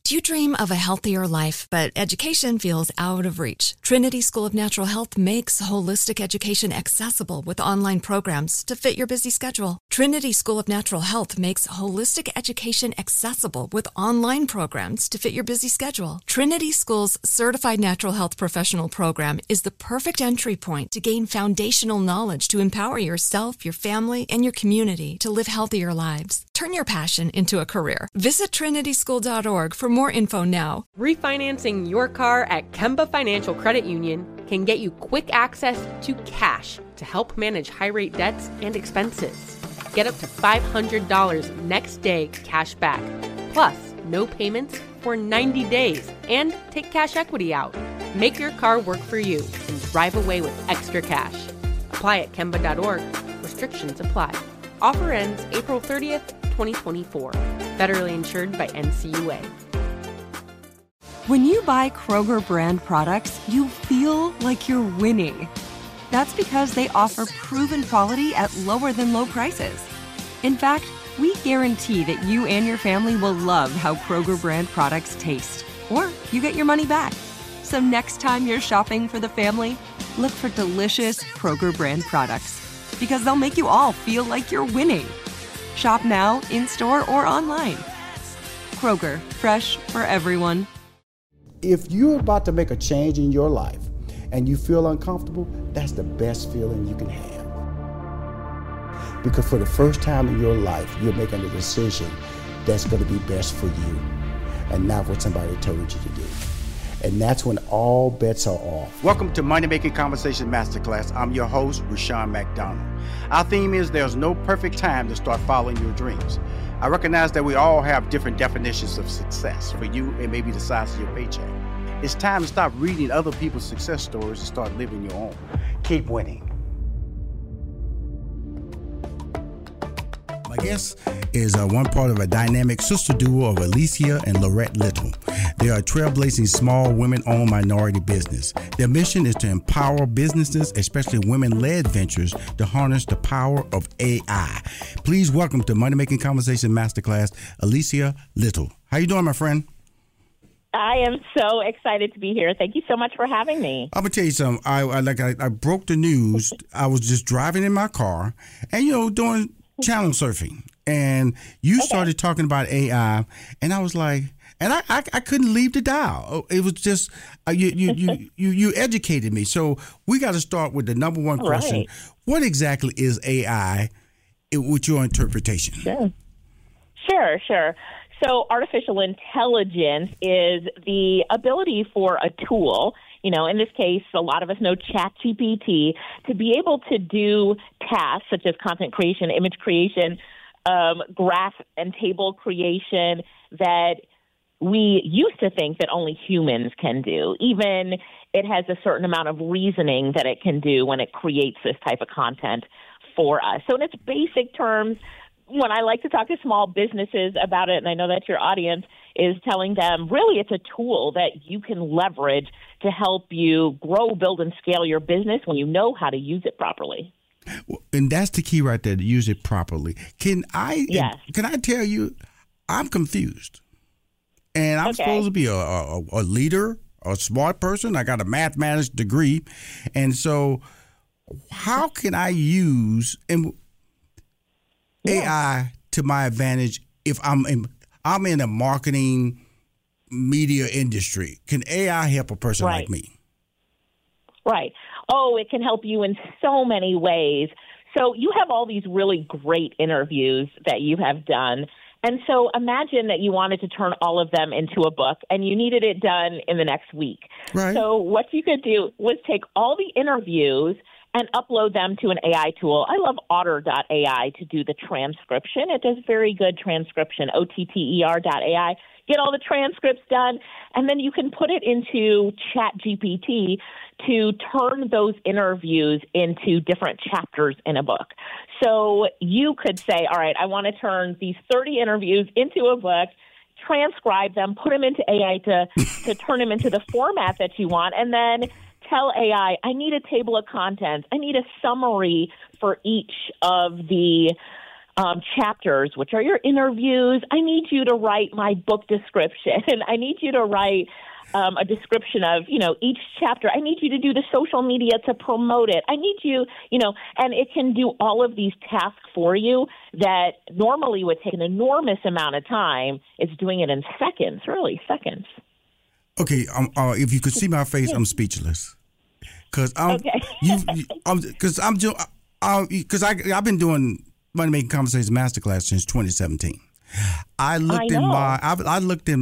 Do you dream of a healthier life, but education feels out of reach? Trinity School of Natural Health makes holistic education accessible with online programs to fit your busy schedule. Trinity School of Natural Health makes holistic education accessible with online programs to fit your busy schedule. Trinity School's Certified Natural Health Professional Program is the perfect entry point to gain foundational knowledge to empower yourself, your family, and your community to live healthier lives. Turn your passion into a career. Visit trinityschool.org for more info now. Refinancing your car at Kemba Financial Credit Union can get you quick access to cash to help manage high-rate debts and expenses. Get up to $500 next day cash back, plus no payments for 90 days, and take cash equity out. Make your car work for you and drive away with extra cash. Apply at Kemba.org. Restrictions apply. Offer ends April 30th, 2024. Federally insured by NCUA. When you buy Kroger brand products, you feel like you're winning. That's because they offer proven quality at lower than low prices. In fact, we guarantee that you and your family will love how Kroger brand products taste, or you get your money back. So next time you're shopping for the family, look for delicious Kroger brand products, because they'll make you all feel like you're winning. Shop now, in-store, or online. Kroger, fresh for everyone. If you're about to make a change in your life and you feel uncomfortable, that's the best feeling you can have. Because for the first time in your life, you're making a decision that's going to be best for you and not what somebody told you to do. And that's when all bets are off. Welcome to Money Making Conversation Masterclass. I'm your host, Rushion McDonald. Our theme is there's no perfect time to start following your dreams. I recognize that we all have different definitions of success. For you, it may be the size of your paycheck. It's time to stop reading other people's success stories and start living your own. Keep winning. My guest is one part of a dynamic sister duo of Alicia and Lorette Little. They are a trailblazing small women-owned minority business. Their mission is to empower businesses, especially women-led ventures, to harness the power of AI. Please welcome to Money Making Conversation Masterclass, Alicia Little. How you doing, my friend? I am so excited to be here. Thank you so much for having me. I'm gonna tell you something. I broke the news. I was just driving in my car, and doing channel surfing, and you started talking about AI, and I was like, and I couldn't leave the dial. It was just you educated me. So we got to start with the number one question: right. What exactly is AI, with your interpretation? Sure. So artificial intelligence is the ability for a tool, in this case, a lot of us know ChatGPT, to be able to do tasks such as content creation, image creation, graph and table creation that we used to think that only humans can do. Even it has a certain amount of reasoning that it can do when it creates this type of content for us. So in its basic terms, when I like to talk to small businesses about it, and I know that your audience is telling them, really it's a tool that you can leverage to help you grow, build, and scale your business when you know how to use it properly. And that's the key right there, to use it properly. Can I tell you, I'm confused. And I'm supposed to be a leader, a smart person. I got a mathematics degree. And so how can I use AI to my advantage if I'm in a marketing media industry? Can AI help a person like me? Right. Oh, it can help you in so many ways. So you have all these really great interviews that you have done. And so imagine that you wanted to turn all of them into a book and you needed it done in the next week. Right. So what you could do was take all the interviews and upload them to an AI tool. I love Otter.ai to do the transcription. It does very good transcription, OTTER.ai. Get all the transcripts done, and then you can put it into ChatGPT to turn those interviews into different chapters in a book. So you could say, all right, I want to turn these 30 interviews into a book, transcribe them, put them into AI to turn them into the format that you want, and then tell AI, I need a table of contents. I need a summary for each of the chapters, which are your interviews. I need you to write my book description. I need you to write a description of, each chapter. I need you to do the social media to promote it. I need you, and it can do all of these tasks for you that normally would take an enormous amount of time. It's doing it in seconds, really seconds. Okay, if you could see my face, I'm speechless. Because I've been doing Money Making Conversations Masterclass since 2017. I looked in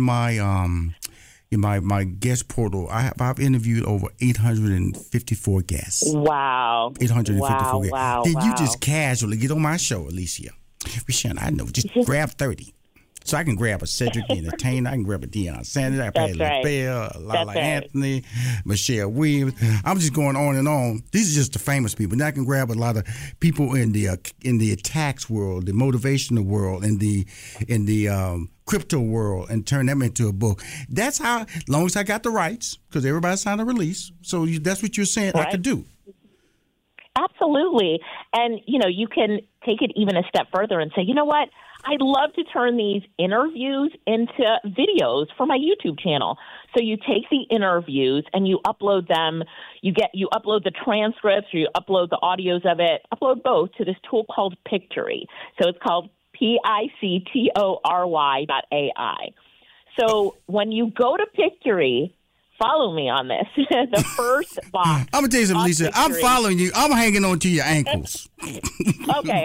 my guest portal. I've interviewed over 854 guests. Wow. 854 guests. Wow. Then you just casually get on my show, Alicia. Rashawn, I know. Just grab 30. So I can grab a Cedric the Entertainer, I can grab a Deion Sanders, I can grab LaBelle, Lala Anthony, Michelle Williams. I'm just going on and on. These are just the famous people. Now I can grab a lot of people in the tax world, the motivational world, in the crypto world, and turn them into a book. That's how, as long as I got the rights, because everybody signed a release. So that's what you're saying I could do. Absolutely. And, you can take it even a step further and say, you know what? I'd love to turn these interviews into videos for my YouTube channel. So you take the interviews and you upload them. You upload the transcripts, or you upload the audios of it, upload both to this tool called Pictory. So it's called Pictory.ai. So when you go to Pictory, follow me on this. The first box. I'm going to tell you something, Lisa. I'm following you. I'm hanging on to your ankles. Okay.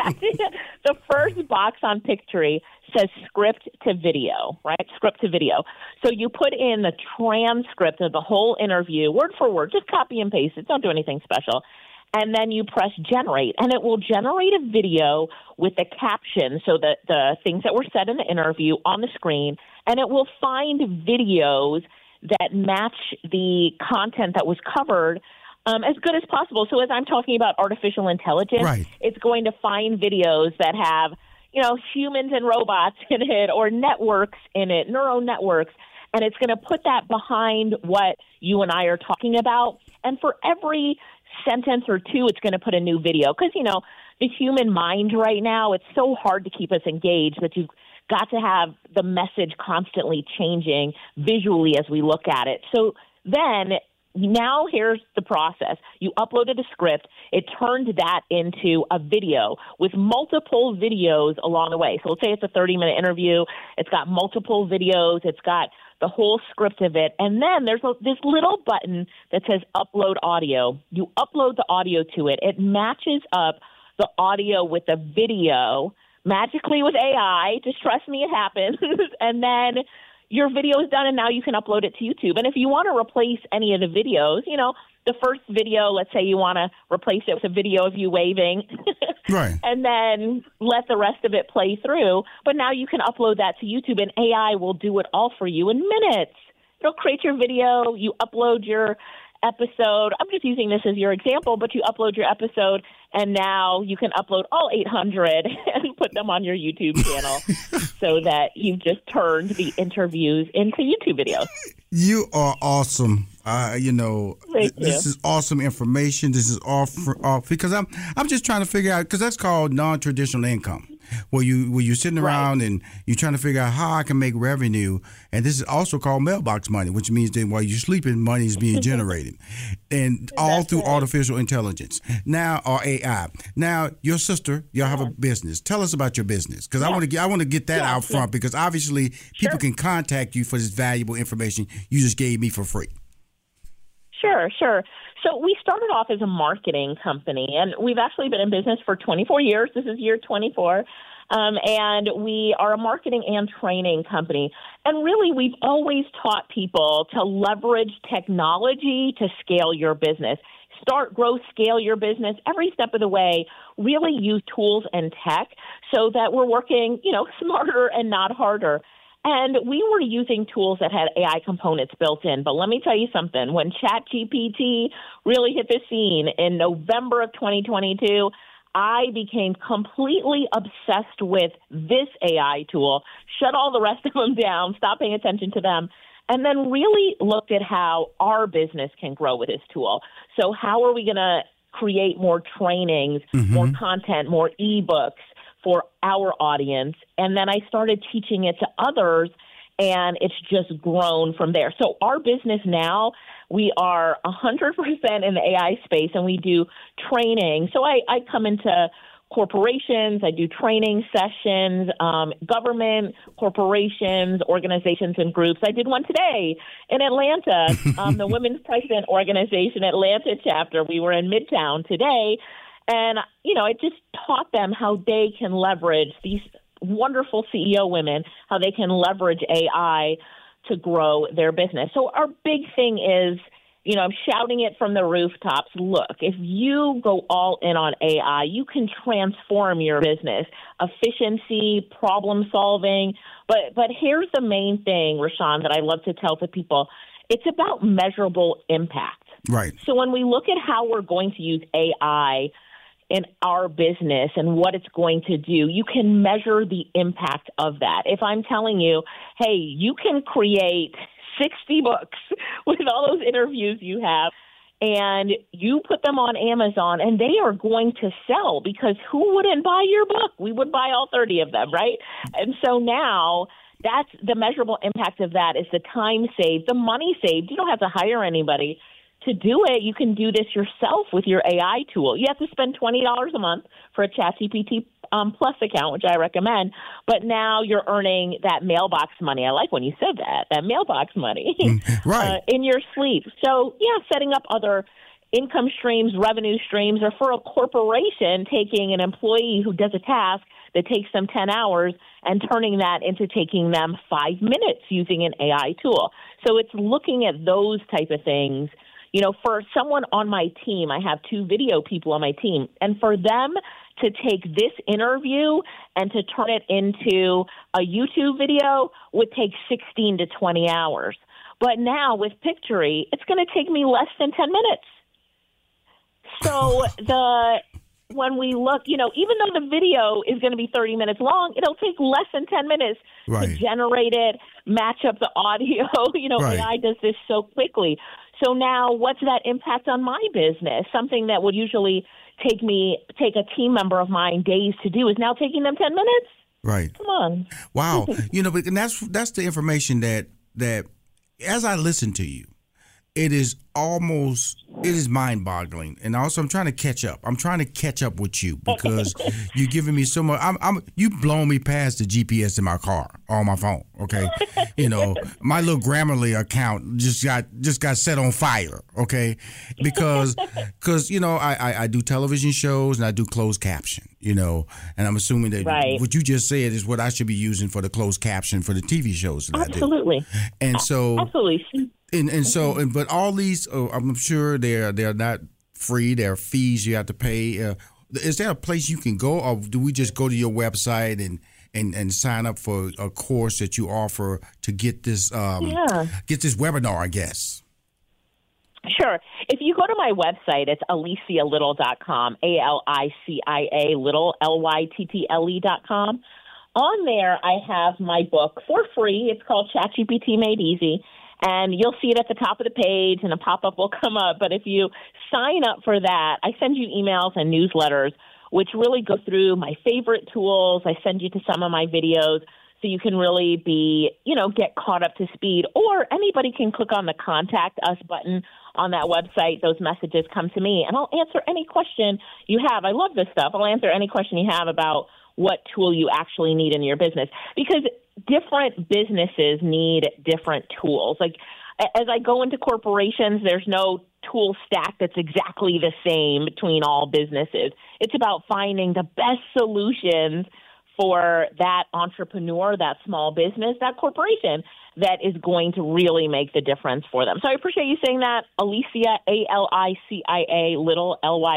The first box on Pictory says script to video, right? Script to video. So you put in the transcript of the whole interview, word for word, just copy and paste it. Don't do anything special. And then you press generate, and it will generate a video with the caption, so that the things that were said in the interview on the screen, and it will find videos that match the content that was covered as good as possible. So as I'm talking about artificial intelligence, right, it's going to find videos that have, humans and robots in it, or networks in it, neural networks, and it's going to put that behind what you and I are talking about. And for every sentence or two, it's going to put a new video. Because, the human mind right now, it's so hard to keep us engaged that you've got to have the message constantly changing visually as we look at it. So then, now here's the process. You uploaded a script. It turned that into a video with multiple videos along the way. So let's say it's a 30-minute interview. It's got multiple videos. It's got the whole script of it. And then there's this little button that says upload audio. You upload the audio to it. It matches up the audio with the video magically with AI. Just trust me, it happens. And then your video is done, and now you can upload it to YouTube. And if you want to replace any of the videos, the first video, let's say you want to replace it with a video of you waving, right, and then let the rest of it play through. But now you can upload that to YouTube, and AI will do it all for you in minutes. It'll create your video, you upload your episode. I'm just using this as your example, but you upload your episode, and now you can upload all 800 and put them on your YouTube channel so that you've just turned the interviews into YouTube videos. You are awesome. This is awesome information. This is off because I'm just trying to figure out, because that's called non-traditional income, where you're sitting around and you're trying to figure out how I can make revenue. And this is also called mailbox money, which means that while you're sleeping, money is being generated, and all through artificial intelligence now, or AI. Now, your sister, y'all have a business. Tell us about your business, because I want to get that out front, because obviously people can contact you for this valuable information you just gave me for free. Sure. So we started off as a marketing company, and we've actually been in business for 24 years. This is year 24. And we are a marketing and training company. And really, we've always taught people to leverage technology to scale your business. Start, grow, scale your business every step of the way. Really use tools and tech so that we're working, smarter and not harder. And we were using tools that had AI components built in. But let me tell you something. When ChatGPT really hit the scene in November of 2022, I became completely obsessed with this AI tool, shut all the rest of them down, stopped paying attention to them, and then really looked at how our business can grow with this tool. So how are we going to create more trainings, more content, more ebooks for our audience. And then I started teaching it to others, and it's just grown from there. So our business now, we are 100% in the AI space, and we do training. So I come into corporations, I do training sessions, government, corporations, organizations, and groups. I did one today in Atlanta, the Women's President Organization Atlanta chapter. We were in Midtown today, and, I just taught them how they can leverage these wonderful CEO women, how they can leverage AI to grow their business. So our big thing is, I'm shouting it from the rooftops. Look, if you go all in on AI, you can transform your business, efficiency, problem solving. But here's the main thing, Rushion, that I love to tell to people. It's about measurable impact. Right. So when we look at how we're going to use AI in our business and what it's going to do, you can measure the impact of that. If I'm telling you, hey, you can create 60 books with all those interviews you have, and you put them on Amazon, and they are going to sell, because who wouldn't buy your book? We would buy all 30 of them, right? And so now that's the measurable impact of that is the time saved, the money saved. You don't have to hire anybody to do it. You can do this yourself with your AI tool. You have to spend $20 a month for a ChatGPT Plus account, which I recommend. But now you're earning that mailbox money. I like when you said that mailbox money right. In your sleep. So, setting up other income streams, revenue streams, or for a corporation, taking an employee who does a task that takes them 10 hours and turning that into taking them 5 minutes using an AI tool. So it's looking at those type of things. For someone on my team, I have 2 video people on my team, and for them to take this interview and to turn it into a YouTube video would take 16 to 20 hours. But now with Pictory, it's going to take me less than 10 minutes. So when we look, even though the video is going to be 30 minutes long, it'll take less than 10 minutes to generate it, match up the audio. Right. AI does this so quickly. So now what's that impact on my business? Something that would usually take a team member of mine days to do is now taking them 10 minutes? Right. Come on. Wow. But that's the information that as I listen to you, it is mind-boggling. And also I'm trying to catch up. I'm trying to catch up with you because you're giving me so much. You've blown me past the GPS in my car on my phone. Okay. My little Grammarly account just got set on fire. Okay. Because I do television shows and I do closed caption, and I'm assuming that what you just said is what I should be using for the closed caption for the TV shows that Absolutely. I do. And so. Absolutely. But all these, I'm sure they're not free. There are fees you have to pay. Is there a place you can go, or do we just go to your website and sign up for a course that you offer to get this webinar, I guess? Sure. If you go to my website, it's alicialittle.com, ALICIA Little, LYTTLE.com. On there, I have my book for free. It's called ChatGPT Made Easy. And you'll see it at the top of the page, and a pop-up will come up. But if you sign up for that, I send you emails and newsletters, which really go through my favorite tools. I send you to some of my videos so you can really get caught up to speed. Or anybody can click on the Contact Us button on that website. Those messages come to me, and I'll answer any question you have. I love this stuff. I'll answer any question you have about what tool you actually need in your business, because different businesses need different tools. Like as I go into corporations, there's no tool stack that's exactly the same between all businesses. It's about finding the best solutions for that entrepreneur, that small business, that corporation that is going to really make the difference for them. So I appreciate you saying that. Alicia, ALICIA Little,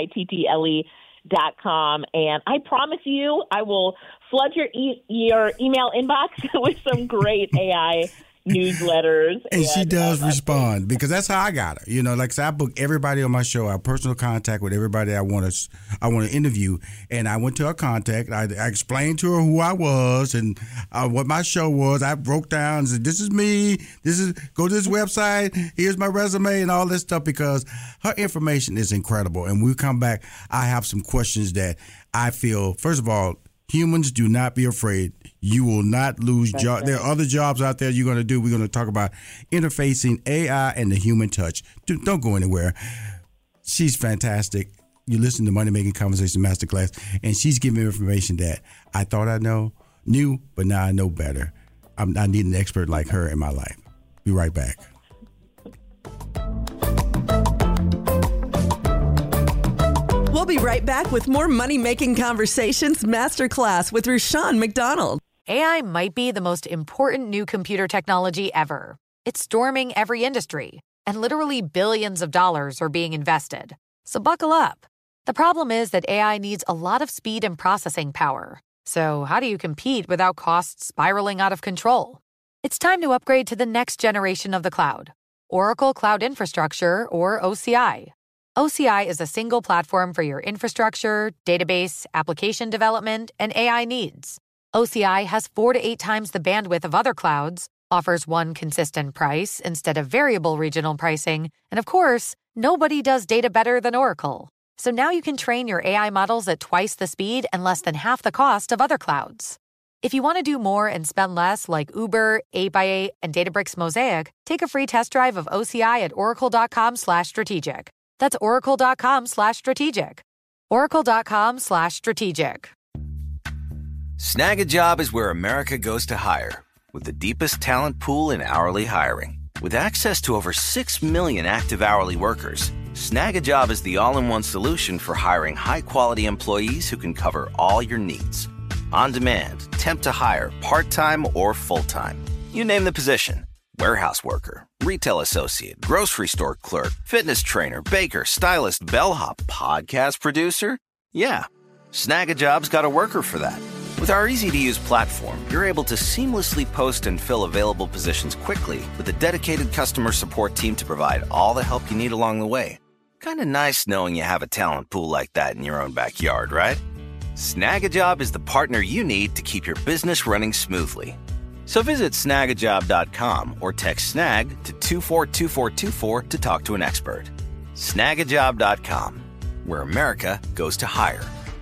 LYTTLE.com, and I promise you I will flood your email inbox with some great AI newsletters. And she does respond, because that's how I got her. Like I said, I book everybody on my show. I have personal contact with everybody I want to interview. And I went to her contact. I explained to her who I was and what my show was. I broke down and said, this is me. Go to this website. Here's my resume and all this stuff, because her information is incredible. And when we come back, I have some questions that I feel, first of all, Humans, do not be afraid. You will not lose jobs. There are other jobs out there you're going to do. We're going to talk about interfacing AI and the human touch. Don't go anywhere. She's fantastic. You listen to Money Making Conversation Masterclass, and she's giving me information that I thought I knew, but now I know better. I need an expert like her in my life. Be right back. We'll be right back with more Money Making Conversations Masterclass with Rushion McDonald. AI might be the most important new computer technology ever. It's storming every industry, and literally billions of dollars are being invested. So buckle up. The problem is that AI needs a lot of speed and processing power. So how do you compete without costs spiraling out of control? It's time to upgrade to the next generation of the cloud, Oracle Cloud Infrastructure, or OCI. OCI is a single platform for your infrastructure, database, application development, and AI needs. OCI has 4 to 8 times the bandwidth of other clouds, offers one consistent price instead of variable regional pricing, and of course, nobody does data better than Oracle. So now you can train your AI models at twice the speed and less than half the cost of other clouds. If you want to do more and spend less like Uber, 8x8, and Databricks Mosaic, take a free test drive of OCI at oracle.com/strategic. That's oracle.com/strategic. Oracle.com/strategic. Snag a Job is where America goes to hire, with the deepest talent pool in hourly hiring. With access to over 6 million active hourly workers, Snag a Job is the all-in-one solution for hiring high-quality employees who can cover all your needs. On demand, temp to hire, part-time or full-time. You name the position. Warehouse worker, retail associate, grocery store clerk, fitness trainer, baker, stylist, bellhop, podcast producer. Yeah, Snag a Job's got a worker for that. With our easy-to-use platform, you're able to seamlessly post and fill available positions quickly with a dedicated customer support team to provide all the help you need along the way. Kind of nice knowing you have a talent pool like that in your own backyard, right? Snag a Job is the partner you need to keep your business running smoothly. So visit snagajob.com or text SNAG to 242424 to talk to an expert. Snagajob.com, where America goes to hire.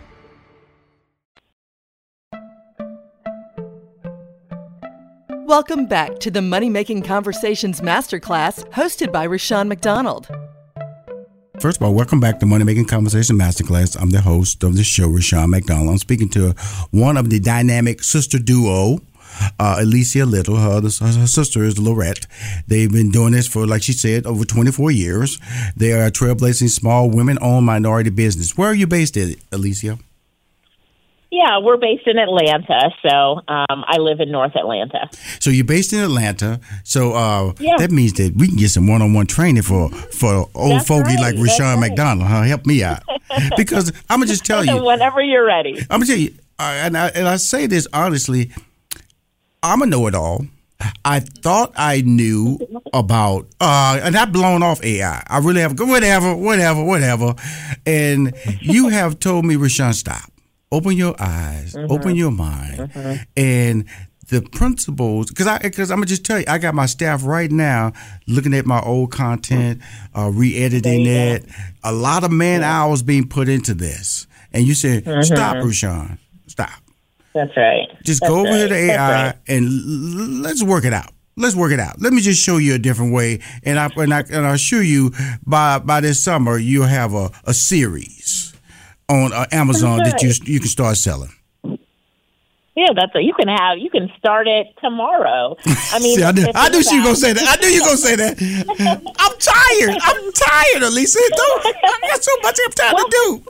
Welcome back to the Money Making Conversations Masterclass, hosted by Rushion McDonald. First of all, welcome back to Money Making Conversation Masterclass. I'm the host of the show, Rushion McDonald. I'm speaking to one of the dynamic sister duo, Alicia Little. Her sister is Lorette. They've been doing this for, like she said, over 24 years. They are a trailblazing small women-owned minority business. Where are you based at, Alicia? Yeah, we're based in Atlanta, so I live in North Atlanta. So you're based in Atlanta, so yeah. That means that we can get some one-on-one training for old That's fogey right, like Rushion McDonald. Huh? Help me out. Because I'm going to just tell you. Whenever you're ready. I'm going to tell you, and I say this honestly, I'm a know-it-all. I thought I knew about, and I've blown off AI. I really have, whatever. And you have told me, Rushion, stop. Open your eyes, open your mind, and the principles. Because I'm gonna just tell you, I got my staff right now looking at my old content, re-editing it. A lot of man hours being put into this, and you said, "Stop, Rushion, stop." That's right. Just go over here to AI and let's work it out. Let me just show you a different way, and I assure you, by this summer you'll have a series on Amazon that you can start selling. Yeah, you can start it tomorrow. I mean, see, I knew she was gonna say that. I knew you were gonna say that. I'm tired, Elisa. I got so much time to do.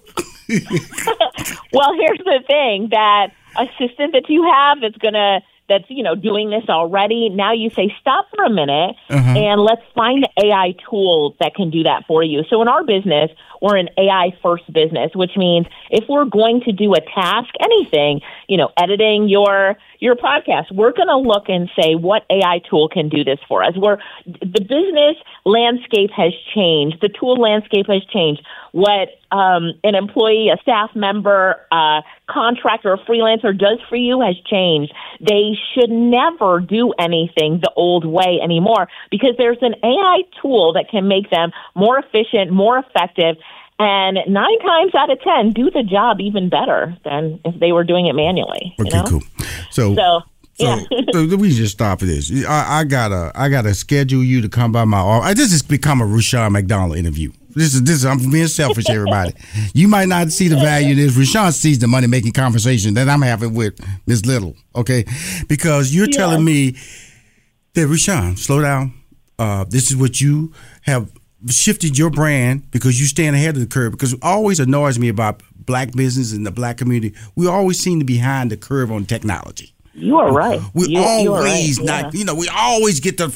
Well, here's the thing: that assistant that you have that's doing this already. Now you say, stop for a minute and let's find an AI tool that can do that for you. So in our business, we're an AI first business, which means if we're going to do a task, anything, editing your podcast, we're going to look and say, what AI tool can do this for us? The business landscape has changed. The tool landscape has changed. What an employee, a staff member, a contractor, a freelancer does for you has changed. They should never do anything the old way anymore because there's an AI tool that can make them more efficient, more effective, And 9 times out of 10 do the job even better than if they were doing it manually. Okay, cool. So yeah. we just stop at this. I gotta schedule you to come by my office. This has become a Rushion McDonald interview. This is. I'm being selfish, everybody. You might not see the value of this. Rushion sees the money making conversation that I'm having with Ms. Little. Okay, because you're telling me that Rushion, slow down. This is what you have shifted your brand because you stand ahead of the curve. Because it always annoys me about black business and the black community. We always seem to be behind the curve on technology. You are right. We always we always get the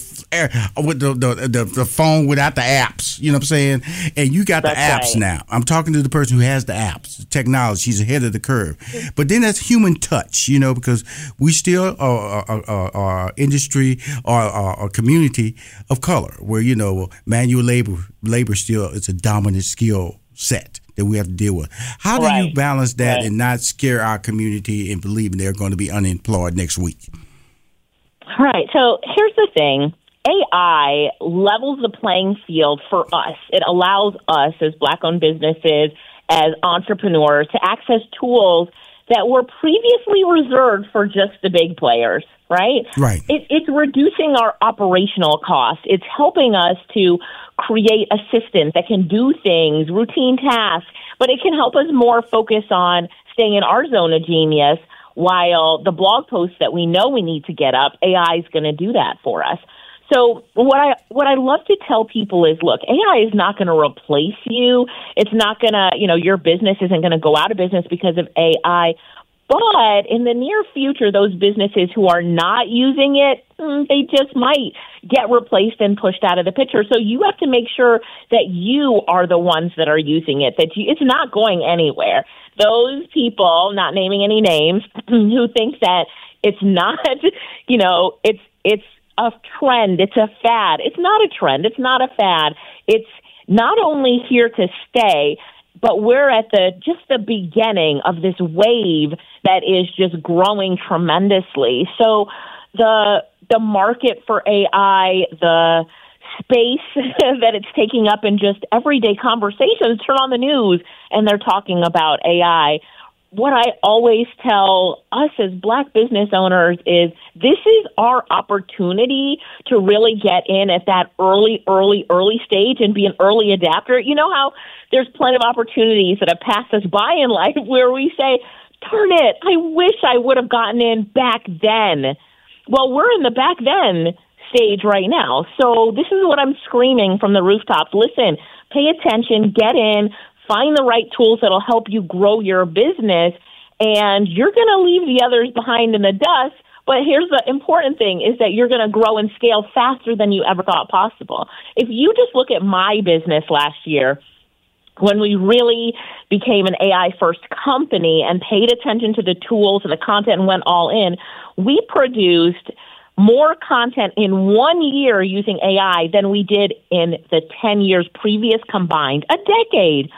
phone without the apps. You know what I'm saying? And you got the apps now. I'm talking to the person who has the apps, the technology. She's ahead of the curve. But then that's human touch, because we still are industry or a community of color where manual labor still is a dominant skill set that we have to deal with. How do you balance that and not scare our community and believing they're going to be unemployed next week? All right. So here's the thing. AI levels the playing field for us. It allows us as Black-owned businesses, as entrepreneurs, to access tools that were previously reserved for just the big players, right? Right. It's reducing our operational costs. It's helping us to create assistants that can do things, routine tasks, but it can help us more focus on staying in our zone of genius while the blog posts that we know we need to get up, AI is going to do that for us. So what I love to tell people is, look, AI is not going to replace you. It's not going to, your business isn't going to go out of business because of AI. But in the near future, those businesses who are not using it, they just might get replaced and pushed out of the picture. So you have to make sure that you are the ones that are using it, it's not going anywhere. Those people, not naming any names, who think that it's not, it's a trend, it's a fad. It's not a trend. It's not a fad. It's not only here to stay, but we're at the beginning of this wave that is just growing tremendously. So the market for AI, the space that it's taking up in just everyday conversations, turn on the news and they're talking about AI. What I always tell us as Black business owners is this is our opportunity to really get in at that early stage and be an early adapter. You know how there's plenty of opportunities that have passed us by in life where we say, darn it, I wish I would have gotten in back then. Well, we're in the back then stage right now. So this is what I'm screaming from the rooftops. Listen, pay attention, get in, find the right tools that'll help you grow your business, and you're going to leave the others behind in the dust. But here's the important thing is that you're going to grow and scale faster than you ever thought possible. If you just look at my business last year, when we really became an AI-first company and paid attention to the tools and the content and went all in, we produced more content in 1 year using AI than we did in the 10 years previous combined. A decade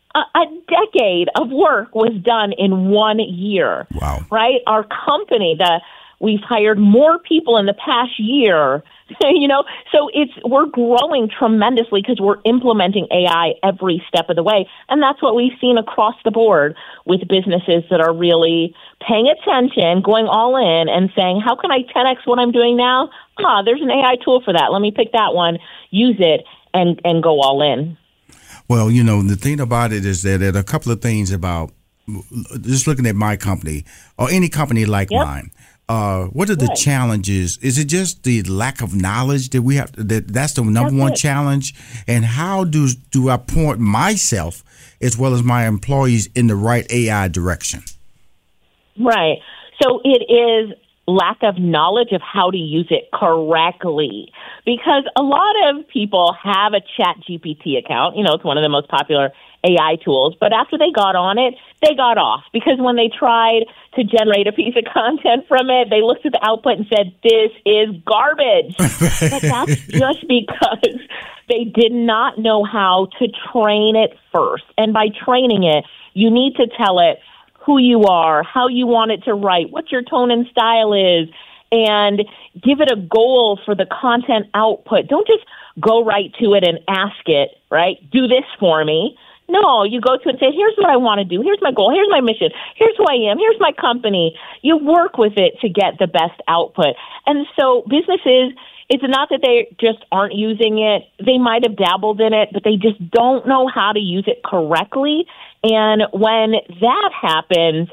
of work was done in 1 year. Wow. Right? Our company, we've hired more people in the past year, so we're growing tremendously because we're implementing AI every step of the way. And that's what we've seen across the board with businesses that are really paying attention, going all in and saying, how can I 10X what I'm doing now? There's an AI tool for that. Let me pick that one, use it, and go all in. Well, the thing about it is that there are a couple of things about just looking at my company or any company like mine. What are the challenges? Is it just the lack of knowledge that we have? That's the number one challenge. And how do I point myself as well as my employees in the right AI direction? Right. So it is lack of knowledge of how to use it correctly, because a lot of people have a ChatGPT account. It's one of the most popular AI tools, but after they got on it, they got off because when they tried to generate a piece of content from it, they looked at the output and said, this is garbage. But that's just because they did not know how to train it first. And by training it, you need to tell it who you are, how you want it to write, what your tone and style is, and give it a goal for the content output. Don't just go right to it and ask it, right? Do this for me. No, you go to it and say, here's what I want to do. Here's my goal. Here's my mission. Here's who I am. Here's my company. You work with it to get the best output. And so businesses, it's not that they just aren't using it. They might have dabbled in it, but they just don't know how to use it correctly. And when that happens,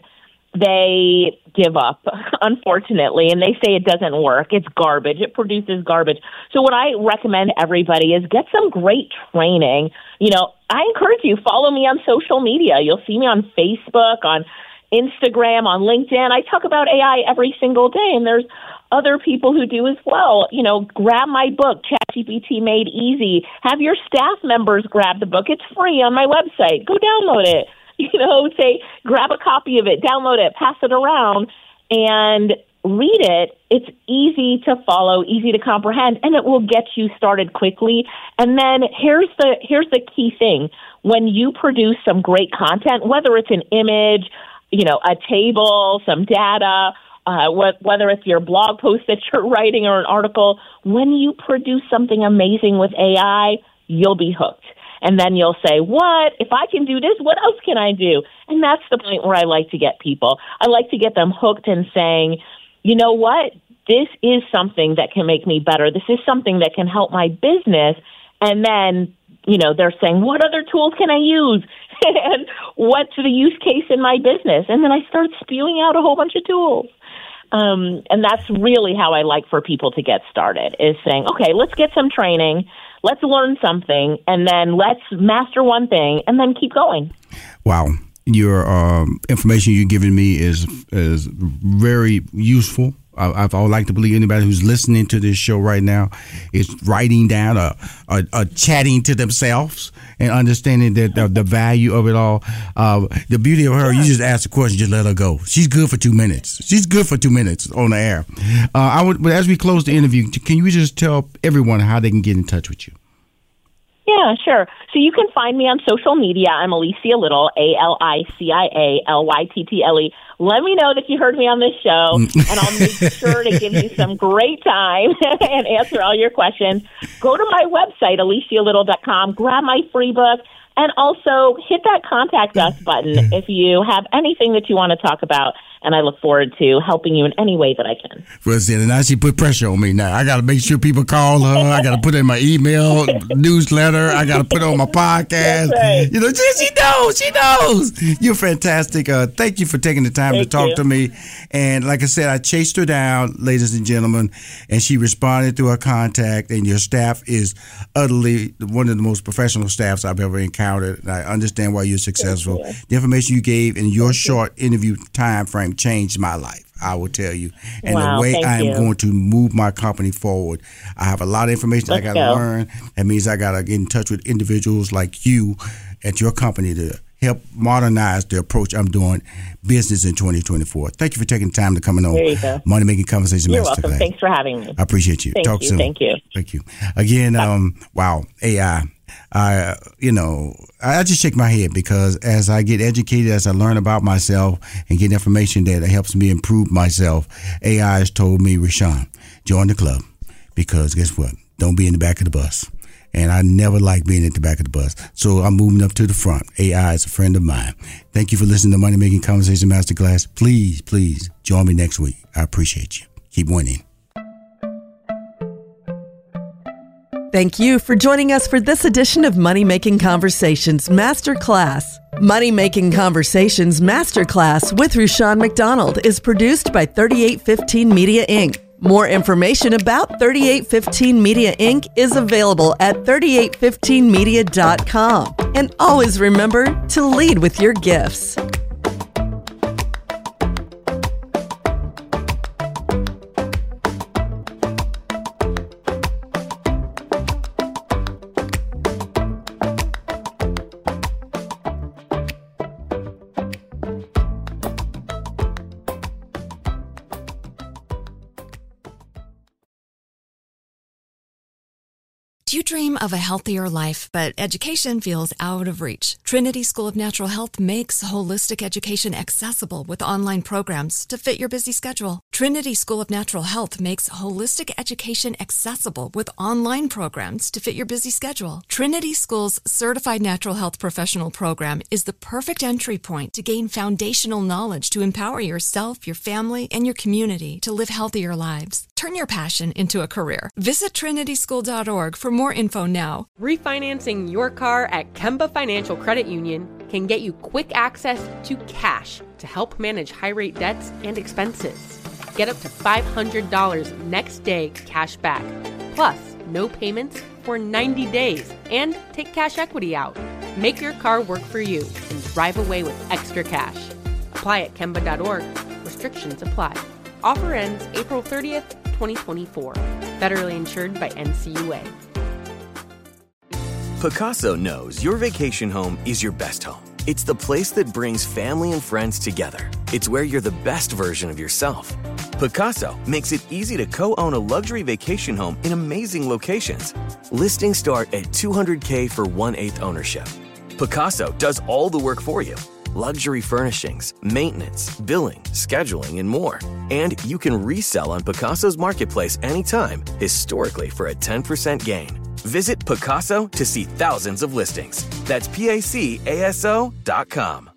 they give up, unfortunately, and they say it doesn't work. It's garbage. It produces garbage. So what I recommend everybody is get some great training. You know, I encourage you, follow me on social media. You'll see me on Facebook, on Instagram, on LinkedIn. I talk about AI every single day, and there's other people who do as well. You know, grab my book, ChatGPT Made Easy. Have your staff members grab the book. It's free on my website. Go download it. You know, say, grab a copy of it, download it, pass it around, and read it. It's easy to follow, easy to comprehend, and it will get you started quickly. And then here's the key thing. When you produce some great content, whether it's an image, you know, a table, some data, whether it's your blog post that you're writing or an article, when you produce something amazing with AI, you'll be hooked. And then you'll say, what? If I can do this, what else can I do? And that's the point where I like to get people. I like to get them hooked and saying, you know what? This is something that can make me better. This is something that can help my business. And then, you know, they're saying, what other tools can I use? And what's the use case in my business? And then I start spewing out a whole bunch of tools. And that's really how I like for people to get started, is saying, okay, let's get some training. Let's learn something, and then let's master one thing, and then keep going. Wow. Your information you're giving me is very useful. I would like to believe anybody who's listening to this show right now is writing down or chatting to themselves and understanding that the value of it all. The beauty of her, you just ask a question, just let her go. She's good for 2 minutes. She's good for 2 minutes on the air. But as we close the interview, can you just tell everyone how they can get in touch with you? Yeah, sure. So you can find me on social media. I'm Alicia Little, ALICIALYTTLE. Let me know that you heard me on this show, and I'll make sure to give you some great time and answer all your questions. Go to my website, alicialittle.com, grab my free book, and also hit that contact us button if you have anything that you want to talk about. And I look forward to helping you in any way that I can. And now she put pressure on me now. I got to make sure people call her. I got to put it in my email newsletter. I got to put it on my podcast. Right. You know, she knows. She knows. You're fantastic. Thank you for taking the time to talk to me. And like I said, I chased her down, ladies and gentlemen, and she responded through her contact. And your staff is utterly one of the most professional staffs I've ever encountered. And I understand why you're successful. The information you gave in your short interview time frame changed my life, I will tell you. And the way I am going to move my company forward, I have a lot of information I got to learn. That means I got to get in touch with individuals like you at your company to help modernize the approach I'm doing business in 2024. Thank you for taking time to come on Money Making Conversation You're Master welcome. Class. Thanks for having me. I appreciate you. Talk soon. Thank you. Thank you. Again, wow, AI. I just shake my head because as I get educated, as I learn about myself and get information that helps me improve myself, AI has told me, Rashawn, join the club because guess what? Don't be in the back of the bus. And I never like being at the back of the bus. So I'm moving up to the front. AI is a friend of mine. Thank you for listening to Money Making Conversation Masterclass. Please, please join me next week. I appreciate you. Keep winning. Thank you for joining us for this edition of Money Making Conversations Masterclass. Money Making Conversations Masterclass with Rushion McDonald is produced by 3815 Media Inc. More information about 3815 Media Inc. is available at 3815media.com. And always remember to lead with your gifts. Do you dream of a healthier life, but education feels out of reach? Trinity School of Natural Health makes holistic education accessible with online programs to fit your busy schedule. Trinity School of Natural Health makes holistic education accessible with online programs to fit your busy schedule. Trinity School's Certified Natural Health Professional Program is the perfect entry point to gain foundational knowledge to empower yourself, your family, and your community to live healthier lives. Turn your passion into a career. Visit trinityschool.org for more info now. Refinancing your car at Kemba Financial Credit Union can get you quick access to cash to help manage high-rate debts and expenses. Get up to $500 next day cash back, plus no payments for 90 days, and take cash equity out. Make your car work for you and drive away with extra cash. Apply at Kemba.org. Restrictions apply. Offer ends April 30th, 2024. Federally insured by NCUA. Pacaso knows your vacation home is your best home. It's the place that brings family and friends together. It's where you're the best version of yourself. Pacaso makes it easy to co-own a luxury vacation home in amazing locations. Listings start at $200K for 1/8 ownership. Pacaso does all the work for you. Luxury furnishings, maintenance, billing, scheduling, and more. And you can resell on Pacaso's marketplace anytime, historically for a 10% gain. Visit Pacaso to see thousands of listings. That's PACASO.com.